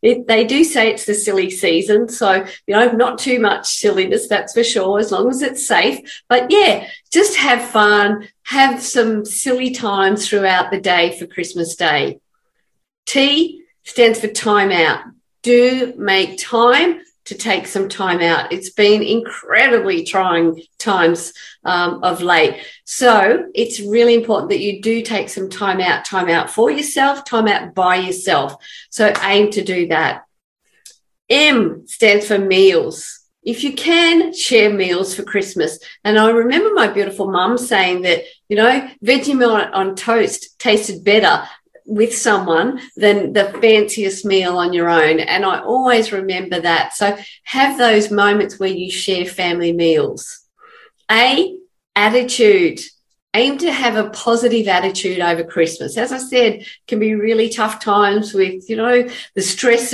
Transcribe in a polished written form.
They do say it's the silly season. So, not too much silliness, that's for sure, as long as it's safe. But yeah, just have fun, have some silly times throughout the day for Christmas Day. T stands for time out. Do make time to take some time out. It's been incredibly trying times of late. So it's really important that you do take some time out for yourself, time out by yourself. So aim to do that. M stands for meals. If you can, share meals for Christmas. And I remember my beautiful mum saying that, Vegemite on toast tasted better with someone than the fanciest meal on your own. And I always remember that. So have those moments where you share family meals. A, attitude. Aim to have a positive attitude over Christmas. As I said, can be really tough times with, the stress